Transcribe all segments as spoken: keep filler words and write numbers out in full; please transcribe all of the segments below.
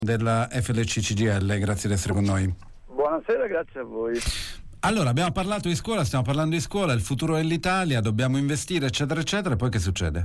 della F L C C G I L, grazie di essere con noi. Buonasera, grazie a voi. Allora, abbiamo parlato di scuola, stiamo parlando di scuola, il futuro dell'Italia, dobbiamo investire, eccetera, eccetera, e poi che succede?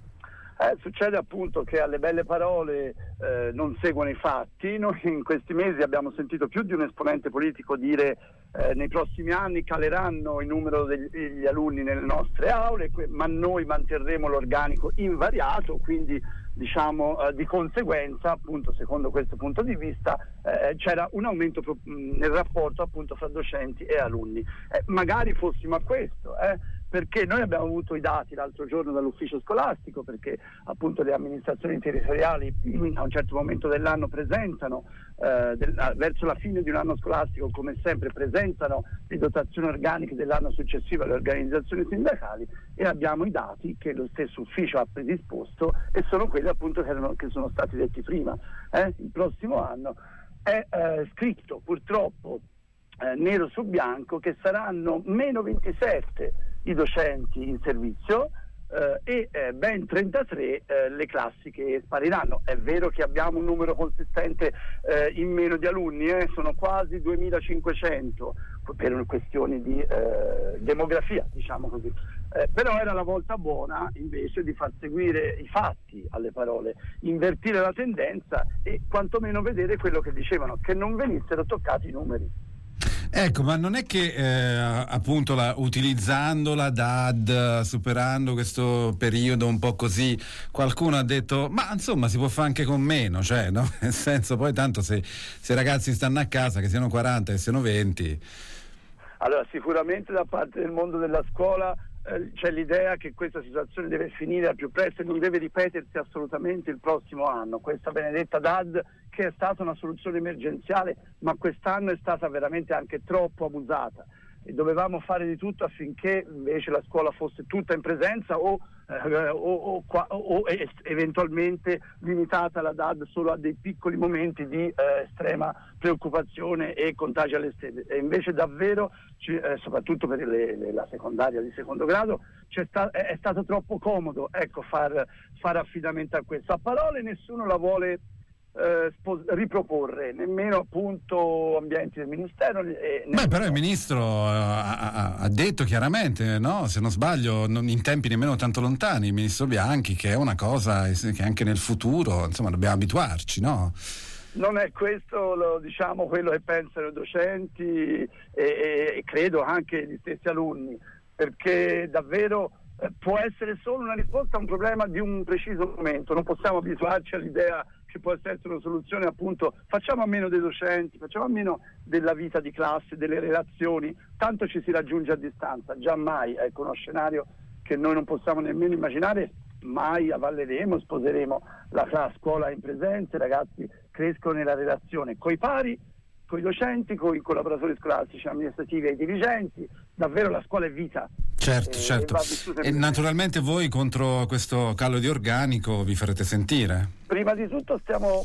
Eh, succede appunto che alle belle parole eh, non seguono i fatti. Noi in questi mesi abbiamo sentito più di un esponente politico dire eh, nei prossimi anni caleranno il numero degli, degli alunni nelle nostre aule, que- ma noi manterremo l'organico invariato, quindi diciamo eh, di conseguenza, appunto secondo questo punto di vista eh, c'era un aumento pro- nel rapporto appunto fra docenti e alunni. Eh, magari fossimo a questo, eh, perché noi abbiamo avuto i dati l'altro giorno dall'ufficio scolastico, perché appunto le amministrazioni territoriali a un certo momento dell'anno presentano eh, del, verso la fine di un anno scolastico, come sempre presentano le dotazioni organiche dell'anno successivo alle organizzazioni sindacali, e abbiamo i dati che lo stesso ufficio ha predisposto e sono quelli appunto che, erano, che sono stati detti prima. Eh? Il prossimo anno è eh, scritto purtroppo eh, nero su bianco che saranno meno ventisette i docenti in servizio eh, e eh, ben trentatré eh, le classi che spariranno. È vero che abbiamo un numero consistente eh, in meno di alunni, eh, sono quasi duemilacinquecento per questioni di eh, demografia, diciamo così. Eh, però era la volta buona invece di far seguire i fatti alle parole, invertire la tendenza e quantomeno vedere quello che dicevano, che non venissero toccati i numeri. Ecco, ma non è che eh, appunto la, utilizzando la D A D, superando questo periodo un po' così, qualcuno ha detto ma insomma si può fare anche con meno, cioè, no? Nel senso, poi tanto se, se i ragazzi stanno a casa, che siano quaranta, che siano venti. Allora, sicuramente da parte del mondo della scuola eh, c'è l'idea che questa situazione deve finire al più presto e non deve ripetersi assolutamente il prossimo anno. Questa benedetta D A D, che è stata una soluzione emergenziale, ma quest'anno è stata veramente anche troppo abusata, e dovevamo fare di tutto affinché invece la scuola fosse tutta in presenza o, eh, o, o, o, o eventualmente limitata la D A D solo a dei piccoli momenti di eh, estrema preoccupazione e contagio alle stelle. E invece davvero, eh, soprattutto per le, le, la secondaria di secondo grado, c'è sta, è, è stato troppo comodo ecco, far, far affidamento a questo. A parole nessuno la vuole Eh, spos- riproporre, nemmeno appunto ambienti del ministero. E Beh, però il ministro uh, ha, ha detto chiaramente, no? Se non sbaglio, non in tempi nemmeno tanto lontani, il ministro Bianchi, che è una cosa che anche nel futuro, insomma, dobbiamo abituarci, no? Non è questo, lo, diciamo, quello che pensano i docenti e, e, e credo anche gli stessi alunni, perché davvero eh, può essere solo una risposta a un problema di un preciso momento. Non possiamo abituarci all'idea che può essere una soluzione, appunto, facciamo a meno dei docenti, facciamo a meno della vita di classe, delle relazioni, tanto ci si raggiunge a distanza. Giammai, ecco, uno scenario che noi non possiamo nemmeno immaginare, mai avalleremo, sposeremo la, la scuola in presenza, i ragazzi crescono nella relazione coi pari, coi docenti, coi collaboratori scolastici, amministrativi e dirigenti. Davvero la scuola è vita. Certo, e, certo. E, e naturalmente voi contro questo calo di organico vi farete sentire? Prima di tutto stiamo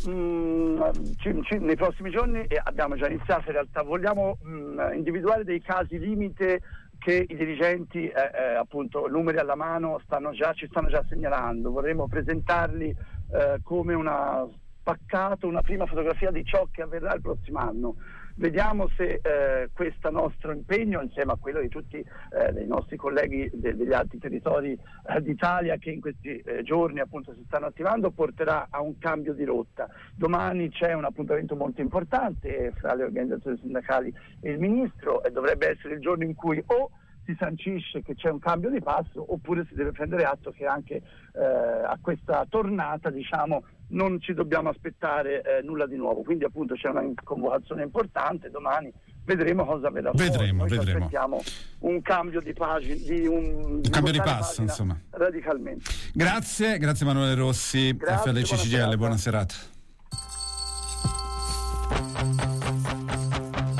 mh, ci, ci, nei prossimi giorni, e abbiamo già iniziato in realtà, vogliamo mh, individuare dei casi limite che i dirigenti eh, eh, appunto numeri alla mano stanno già, ci stanno già segnalando. Vorremmo presentarli eh, come una spaccato, una prima fotografia di ciò che avverrà il prossimo anno. Vediamo se eh, questo nostro impegno, insieme a quello di tutti eh, dei nostri colleghi de- degli altri territori eh, d'Italia che in questi eh, giorni appunto si stanno attivando, porterà a un cambio di rotta. Domani c'è un appuntamento molto importante fra le organizzazioni sindacali e il ministro, e dovrebbe essere il giorno in cui o si sancisce che c'è un cambio di passo, oppure si deve prendere atto che anche eh, a questa tornata, diciamo, non ci dobbiamo aspettare eh, nulla di nuovo. Quindi appunto c'è una convocazione importante domani, vedremo cosa verrà fuori. Vedremo, Noi vedremo. Aspettiamo un cambio di pagina, di un, un cambio di passo, insomma. Radicalmente. Grazie, grazie Emanuele Rossi, Grazie, F L C C G I L, buona serata. Buona serata.